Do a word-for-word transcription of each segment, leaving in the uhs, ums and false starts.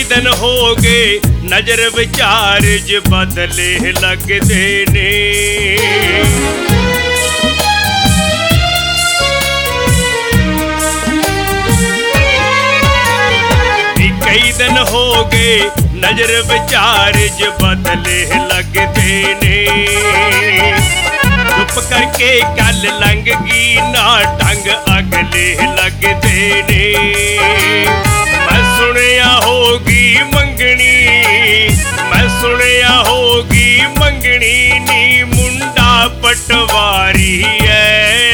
कई दिन हो गए नजर विचार ज बदले लगदे ने। कई दिन हो गए नजर विचार ज बदले लगदे ने। चुप करके कल लंघ गई ना ढंग अगले लगदे ने। मैं सुनिया होगी मंगनी, मैं सुनिया होगी मंगनी नी मुंडा पटवारी है।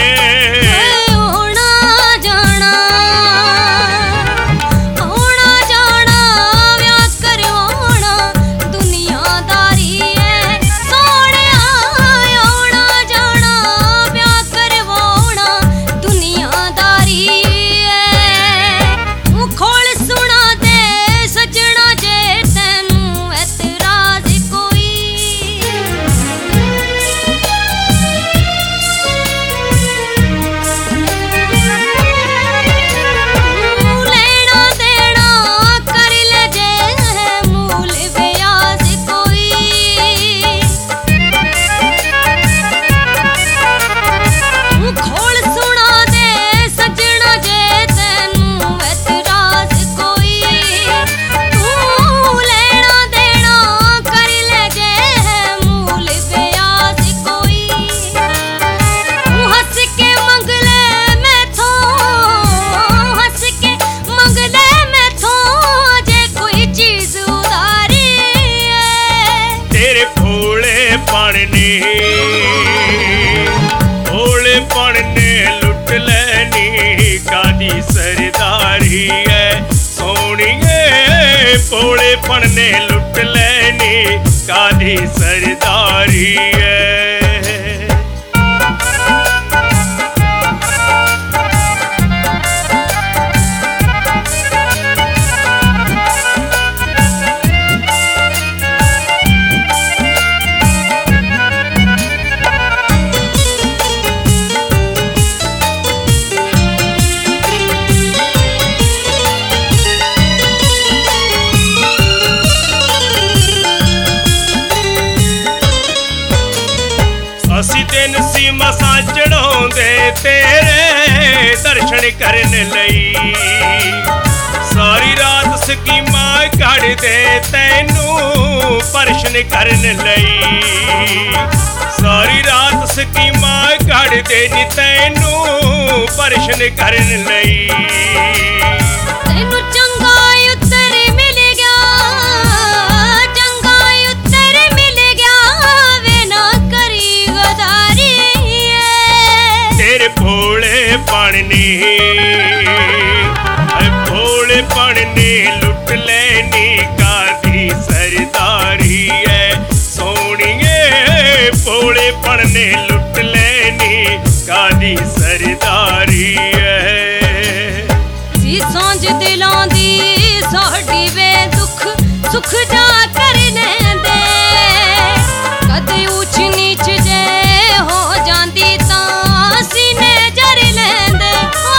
भोलेपन ने लुट लेनी कादी सरदारी है सोनिए। भोलेपन ने लुट लेनी कादी सरदारी है। असी दिन सीमा सा चढ़ाउंदे तेरे दर्शन करन लई। सारी रात स्कीमा कढ़दे तैनू परशन करन लई। सारी रात स्कीमा कढ़दे नी तैनू परशन करन लई। भोलेपन ने भोलेपन ने लुट लेनी कादी सरदारी है सोनिए। भोलेपन ने लुट लेनी कादी सरदारी है। जी सांझ दिलों दी साडी वे दुख सुख जा करने दे। कदे ऊंच नीच जे हो जांदी तां सीने जर लेंदे।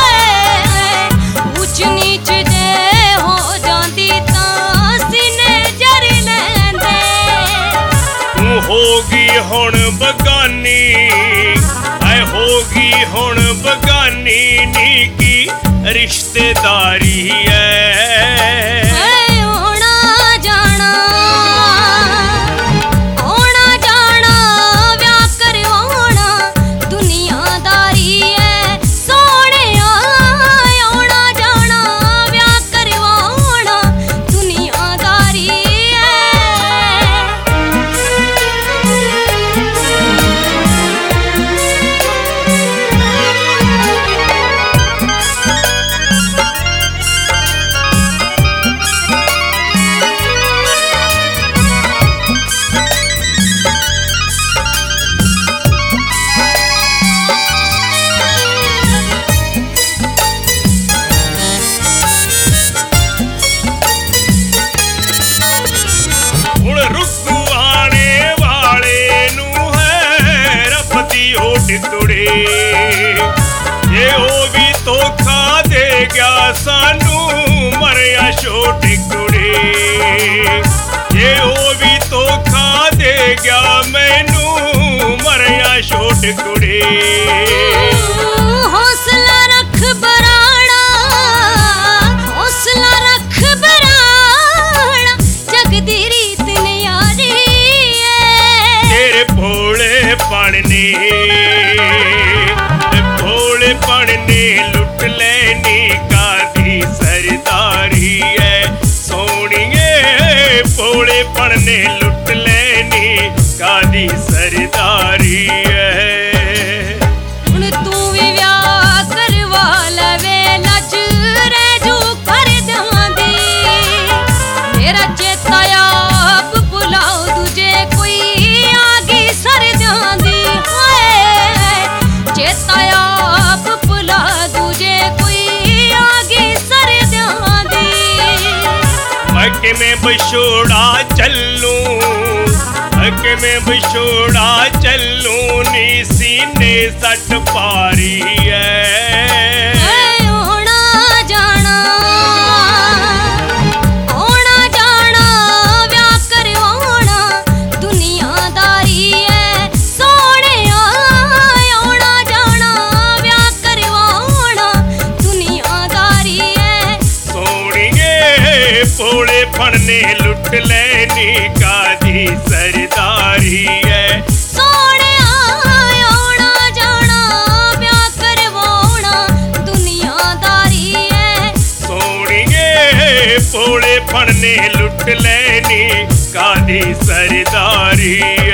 ऊंच नीच जे हो जांदी तां सीने जर लेंदे। तू होगी हुण बगानी ऐ होगी हुण बगानी नी की रिश्तेदारी है। टुकड़े ये ओ भी धोखा दे गया सानू मरिया छोटे टुकड़े। ਜੇ ਉਹ ਵੀ ਧੋਖਾ ਦੇ ਗਿਆ ਮੈਨੂੰ ਮਰਿਆ ਛੋਟ ਕੁੜੇ। ਹੌਸਲਾ ਰੱਖ ਬਰਾੜਾ, ਹੌਸਲਾ ਰੱਖ ਬਰਾੜਾ, ਜਗ ਦੀ ਰੀਤ ਨਿਆਰੀ ਏ। ਤੇਰੇ ਭੋਲੇ ਪਣ ਨੇ, ਭੋਲੇ ਪਣ ਨੇ ਲੁੱਟ ਲੈਣੀ ਕਾਦੀ ਸਰਦਾਰੀ ਐ ਸੋਹਣੀਏ। ਭੋਲੇ ਪਣ ਨੇ ਲੁੱਟ ਲੈਣੀ ਕਾਦੀ ਸਰਦਾਰੀ ਐ। ਹੁਣ ਤੂੰ ਵੀ ਵਿਆਹ ਕਰਵਾ ਲਵੇ, ਲੱਜ ਰਹਿ ਜੂ ਕਰਦਿਆਂ ਦੀ। ਮੇਰਾ ਚੇਤਾ ਆਪ ਭੁਲਾਓ ਦੂਜੇ ਕੋਈ ਆ ਗਈ ਸਰਦਿਆਂ ਦੀ। ਹਾਏ ਚੇਤਾ ਆਪ ਭੁਲਾ ਦੂਜੇ ਕੋਈ ਆ ਗਈ ਸਰਦਿਆਂ ਦੀ। ਮੈਂ ਕਿਵੇਂ ਵਿਛੋੜਾ ਚੱਲੂ, ਮੈਂ ਕਿਵੇਂ ਵਿਛੋੜਾ ਚੱਲੂ ਨੀ ਸੀਨੇ ਸੱਟ ਪਾਰੀ ਐ। ਏ ਆਉਣਾ ਜਾਣਾ, ਆਉਣਾ ਜਾਣਾ ਵਿਆਹ ਕਰਵਾਉਣਾ ਦੁਨੀਆਦਾਰੀ ਐ ਸੋਹਣਿਆ। ਆਉਣਾ ਜਾਣਾ ਵਿਆਹ ਕਰਵਾਉਣਾ ਦੁਨੀਆਦਾਰੀ ਐ ਸੋਹਣੀਏ। ਭੋਲੇ ਪਣ ਨੇ ਲੁੱਟ ਲੈਣੀ ਕਾਦੀ ਸਰਦਾਰੀ ਐ। ਸੋਹਣਿਆ ਆਉਣਾ ਜਾਣਾ ਵਿਆਹ ਕਰਵਾਉਣਾ ਦੁਨੀਆਦਾਰੀ ਐ। ਸੋਹਣੀਏ ਭੋਲੇ ਪਣ ਨੇ ਲੁੱਟ ਲੈਣੀ ਕਾਦੀ ਸਰਦਾਰੀ